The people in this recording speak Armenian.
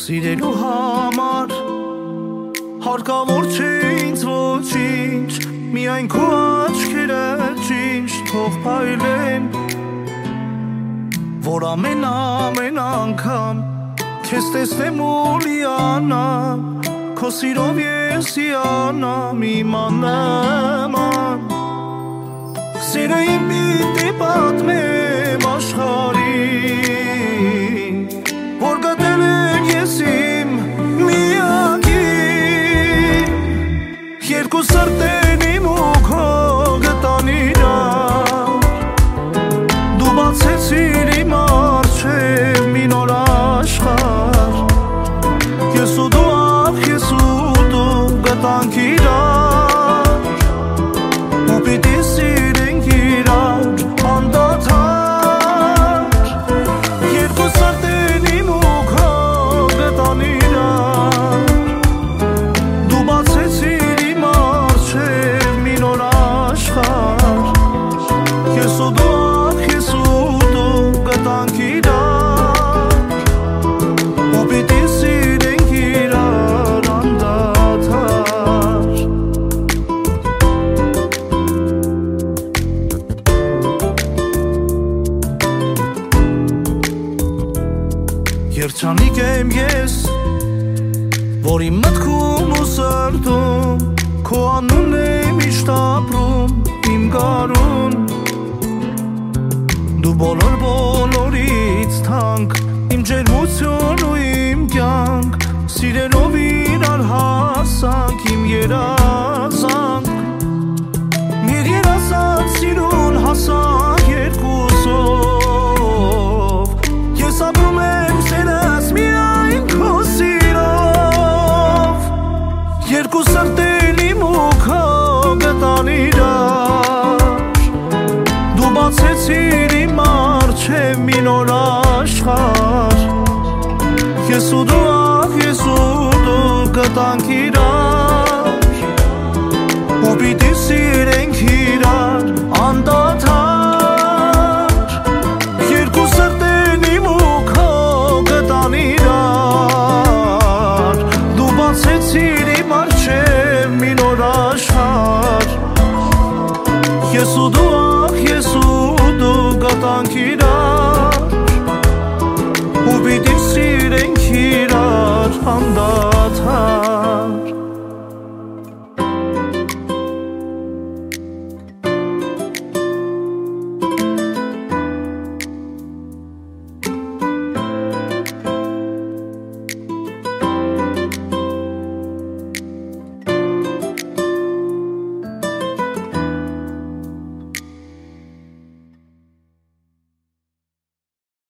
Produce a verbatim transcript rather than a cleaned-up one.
Սիրելու համար հարկավոր չէ ինձ ոչինչ, միայն քո աչքերը ճիշտ թող փայլեն, որ ամեն ամեն անգամ քեզ տեսնեմ ու լիանամ, քո սիրով ես հիանամ իմանամ, սիրը իմ պիտի պատմեմ աշխարհին, որ գտել եմ ես իմ միակին, երկու սրտեն իմ ու քո գտան իրար, դու բացեցիր իմ առջև մի նոր աշխարհ, ես ու դու ախ ես ու դու գտանք իրար, ու պիտի սիրենք իրար անդադար, երկու սրտեն իմ ու քո գտան իրար, դու բացեցիր իմ առջև մի նոր աշխարհ, ես ու դու ախ ես ու դու գտանք իրար, ու պիտի սիրենք իրար անդադար. Երջանիկ եմ ես, որ իմ մտքում ու սրտում քո անունն է միշտ ապրում իմ գարուն, դու բոլոր բոլորից թանկ, իմ ջերմություն ու իմ կյանք, սիրելով իրար հասանք իմ երազանք, մեր երազած սիրուն հասանք երկուսով, ես ապրում եմ սերս միայն քո սիրով, երկու սրտեն իմ ու քո գտան իրար, դու բացեցիր իմ առջև մի նոր աշխարհ, ես ու դու ախ ես ու դու գտանք իրար, ու պիտի սիրենք իրար անդադար, երկու սրտեն իմ ու քո գտան իրար, դու բացեցիր իմ առջև մի նոր աշխարհ, ես ու դու ախ ես ու դու գտանք իրար,